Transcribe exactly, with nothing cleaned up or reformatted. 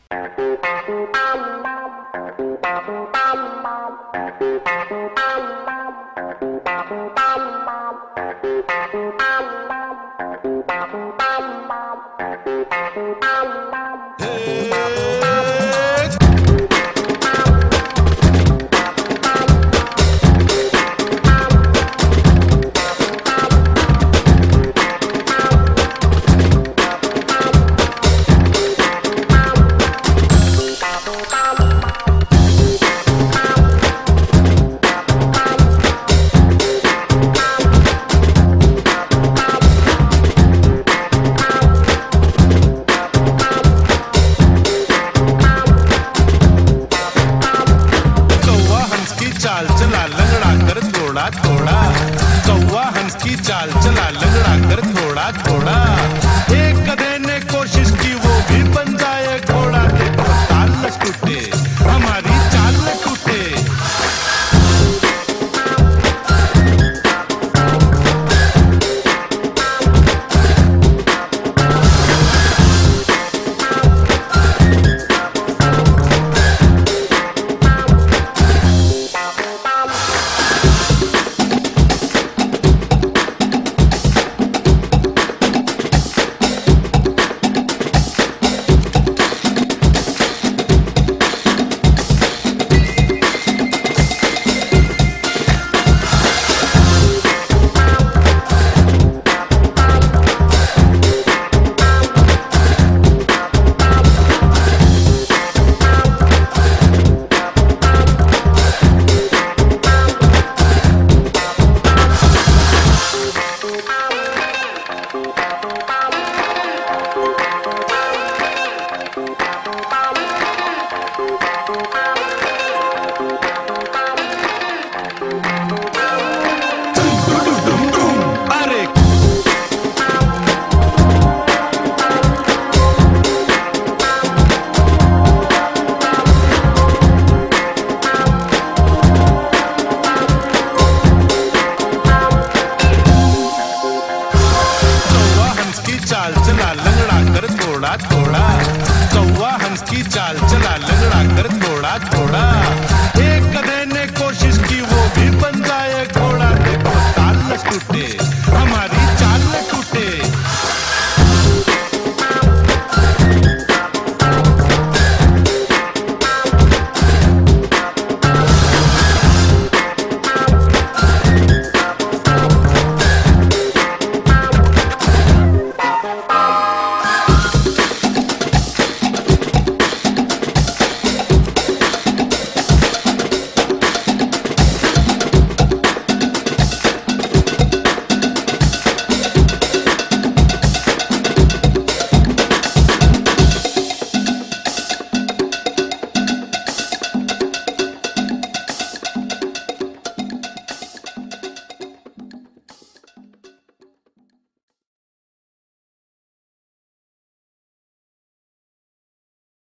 थोड़ा कौवा हंस की चाल चला लंगड़ा कर थोड़ा थोड़ा। एक गधे ने कोशिश की वो भी बन जाए घोड़ा। देखो ताल न टूटे हमारी चाल न टूटे। चाल चला लंगड़ा कर थोड़ा थोड़ा। कौवा हंस की चाल चला लंगड़ा कर थोड़ा थोड़ा। एक गधे ने कोशिश की वो भी बन जाए घोड़ा। देखो ताल न टूटे हमारी